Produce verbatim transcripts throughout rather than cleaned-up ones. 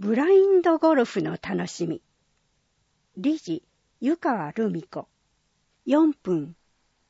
ブラインドゴルフの楽しみ。理事、湯川留美子。よんぷん。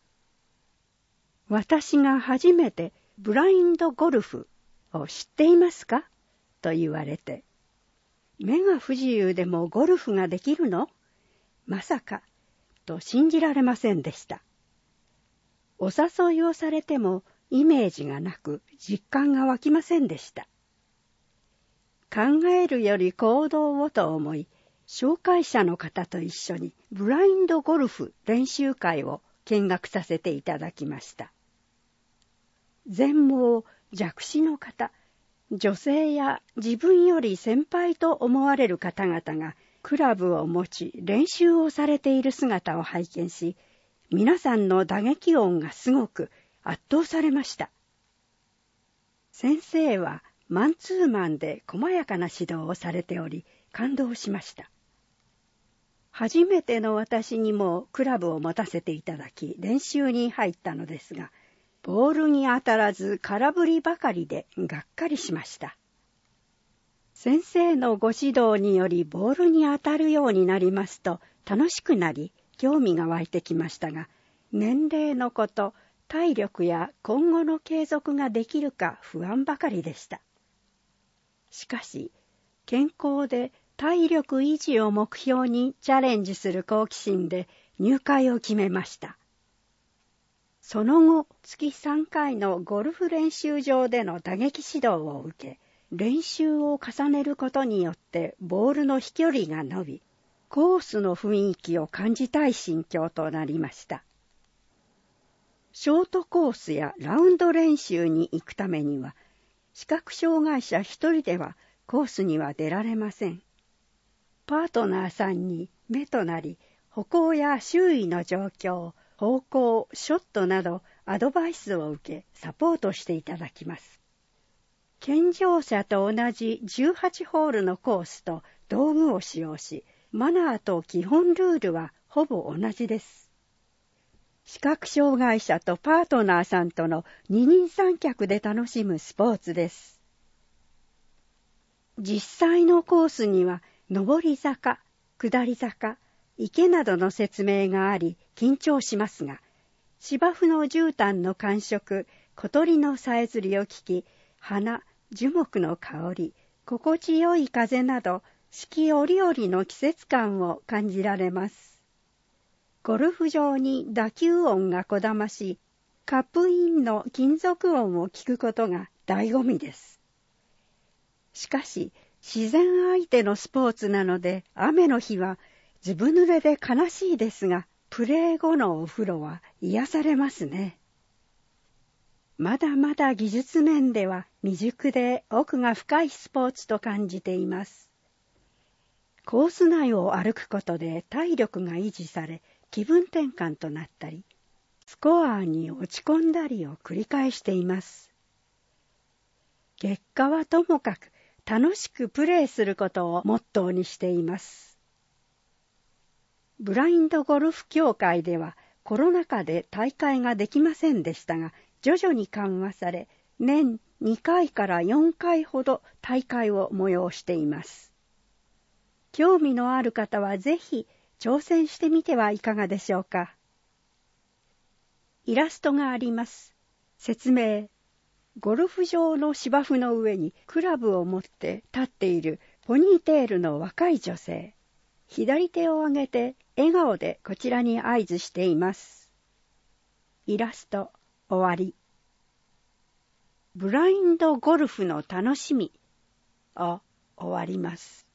私が初めてブラインドゴルフを知っていますかと言われて、目が不自由でもゴルフができるの？まさか、と信じられませんでした。お誘いをされてもイメージがなく実感が湧きませんでした。考えるより行動をと思い、紹介者の方と一緒にブラインドゴルフ練習会を見学させていただきました。全盲、弱視の方、女性や自分より先輩と思われる方々がクラブを持ち練習をされている姿を拝見し、皆さんの打撃音がすごく圧倒されました。先生はマンツーマンで細やかな指導をされており、感動しました。初めての私にもクラブを持たせていただき、練習に入ったのですが、ボールに当たらず空振りばかりでがっかりしました。先生のご指導によりボールに当たるようになりますと楽しくなり、興味が湧いてきましたが、年齢のこと、体力や今後の継続ができるか不安ばかりでした。しかし、健康で体力維持を目標にチャレンジする好奇心で入会を決めました。その後、月さんかいのゴルフ練習場での打撃指導を受け、練習を重ねることによってボールの飛距離が伸び、コースの雰囲気を感じたい心境となりました。ショートコースやラウンド練習に行くためには、視覚障害者一人ではコースには出られません。パートナーさんに目となり、歩行や周囲の状況、方向、ショットなどアドバイスを受けサポートしていただきます。健常者と同じじゅうはちホールのコースと道具を使用し、マナーと基本ルールはほぼ同じです。視覚障害者とパートナーさんとの二人三脚で楽しむスポーツです。実際のコースには上り坂、下り坂、池などの説明があり緊張しますが、芝生の絨毯の感触、小鳥のさえずりを聞き、花、樹木の香り、心地よい風など四季折々の季節感を感じられます。ゴルフ場に打球音がこだまし、カップインの金属音を聞くことが醍醐味です。しかし、自然相手のスポーツなので、雨の日はずぶ濡れで悲しいですが、プレー後のお風呂は癒されますね。まだまだ技術面では未熟で奥が深いスポーツと感じています。コース内を歩くことで体力が維持され、気分転換となったり、スコアに落ち込んだりを繰り返しています。結果はともかく楽しくプレーすることをモットーにしています。ブラインドゴルフ協会ではコロナ禍で大会ができませんでしたが、徐々に緩和され、年にかいからよんかいほど大会を催しています。興味のある方はぜひ挑戦してみてはいかがでしょうか。イラストがあります。説明。ゴルフ場の芝生の上にクラブを持って立っているポニーテールの若い女性。左手を上げて笑顔でこちらに合図しています。イラスト終わり。ブラインドゴルフの楽しみを終わります。